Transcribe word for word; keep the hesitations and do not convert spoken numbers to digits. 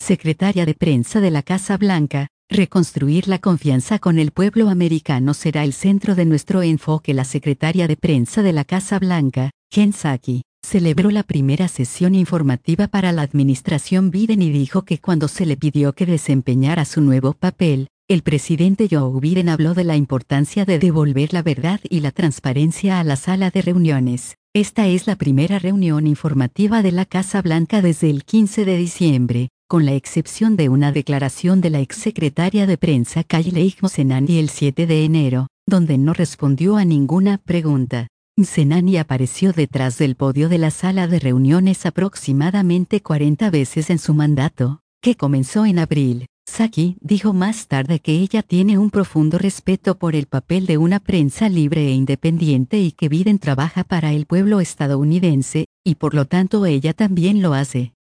secretaria de prensa de la Casa Blanca, reconstruir la confianza con el pueblo americano será el centro de nuestro enfoque. La secretaria de prensa de la Casa Blanca, Jen Psaki, celebró la primera sesión informativa para la administración Biden y dijo que cuando se le pidió que desempeñara su nuevo papel, el presidente Joe Biden habló de la importancia de devolver la verdad y la transparencia a la sala de reuniones. Esta es la primera reunión informativa de la Casa Blanca desde el quince de diciembre, con la excepción de una declaración de la exsecretaria de prensa Kayleigh McEnany el siete de enero, donde no respondió a ninguna pregunta. McEnany apareció detrás del podio de la sala de reuniones aproximadamente cuarenta veces en su mandato, que comenzó en abril. Psaki dijo más tarde que ella tiene un profundo respeto por el papel de una prensa libre e independiente y que Biden trabaja para el pueblo estadounidense, y por lo tanto ella también lo hace.